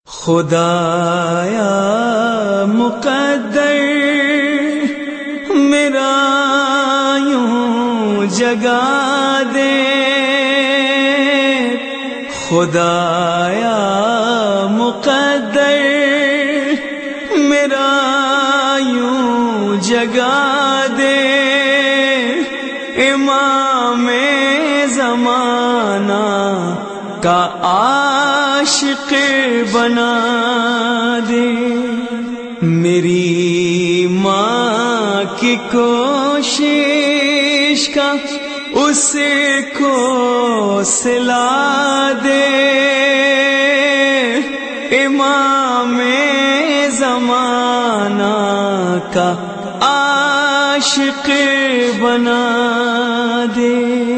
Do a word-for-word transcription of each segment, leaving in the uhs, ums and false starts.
خدایا مقدر میرا یوں جگا دے، خدایا مقدر میرا یوں جگا دے، امام زمانہ کا عاشق بنا دے، میری ماں کی کوشش کا اس کو سلا دے، امام زمانہ کا عاشق بنا دے،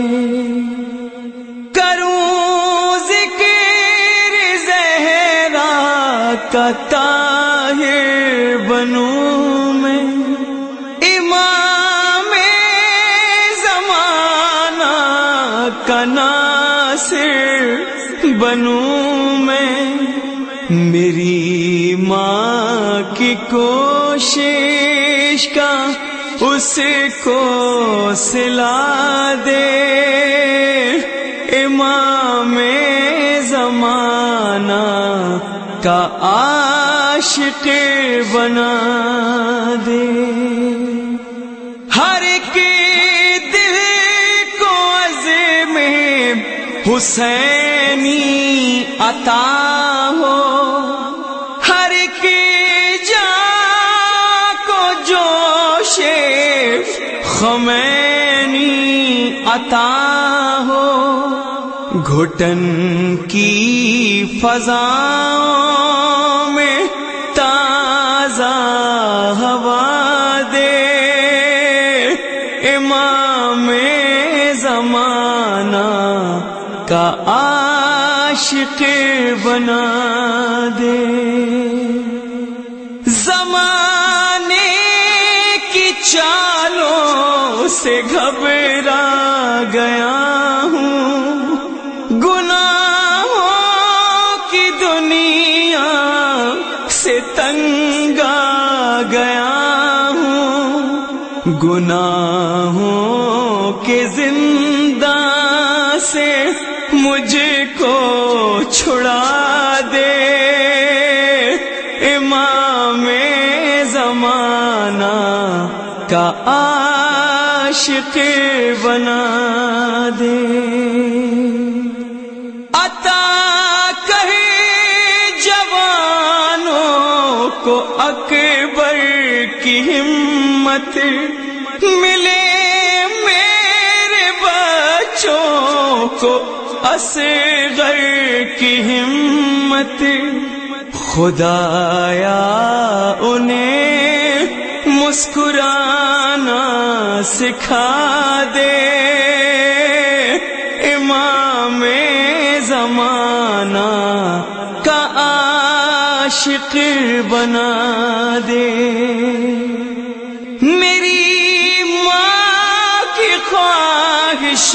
کا طاہر بنوں میں، امام زمانہ کا ناصر بنوں میں، میری ماں کی کوشش کا اس کو سلا دے، امام زمانہ کا عاشق بنا دے، ہر ایک دل کو عزم حسینی عطا ہو، ہر ایک جاں کو جوش خمینی عطا ہو، گھٹن کی فضاؤں میں تازہ ہوا دے، امام زمانہ کا عاشق بنا دے، زمانے کی چالوں سے گھبرا گیا ہوں، سے تنگ آ گیا ہوں، گناہوں کے زندان سے مجھ کو چھڑا دے، امام زمانہ کا عاشق بنا دے، کو اکبر کی ہمت ملے، میرے بچوں کو اصغر کی ہمت، خدایا انہیں مسکرانا سکھا دے، امام زمانہ کا عاشق بنا دے، میری ماں کی خواہش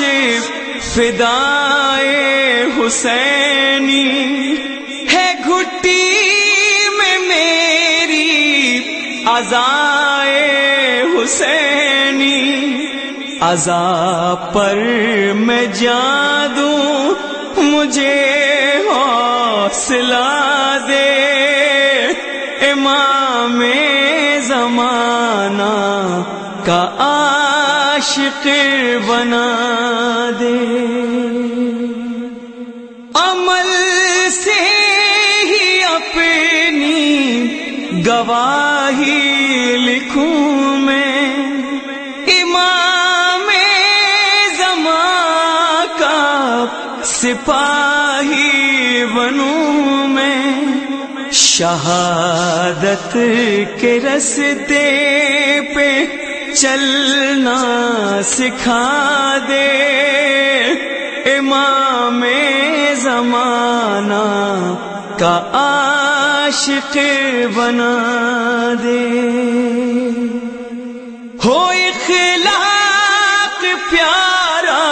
فدائے حسینی ہے، گھٹی میں میری عزائے حسینی، عزا پر میں جان دوں مجھے حوصلہ دے، امام زمانہ کا عاشق بنا دے، عمل سے ہی اپنی گواہی لکھوں میں، امام زمانہ کا سپاہی بنوں میں، شہادت کے راستے پہ چلنا سکھا دے، امام زمانہ کا عاشق بنا دے، ہو اخلاق پیارا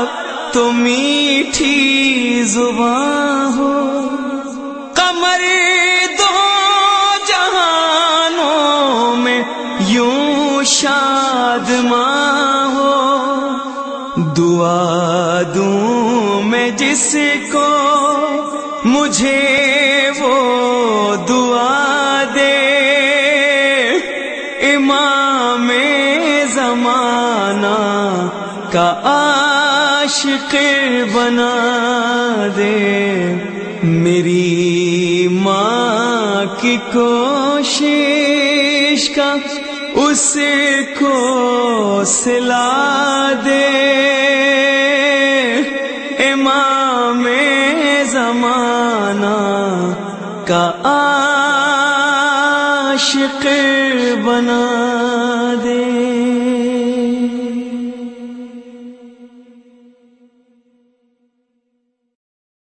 تو میٹھی زباں ہو، قمر دعا دوں میں جس کو مجھے وہ دعا دے، امام زمانہ کا عاشق بنا دے۔ میری ماں کی کوشش کا اس کو صلا دے، امام زمانہ کا عاشق بنا دے۔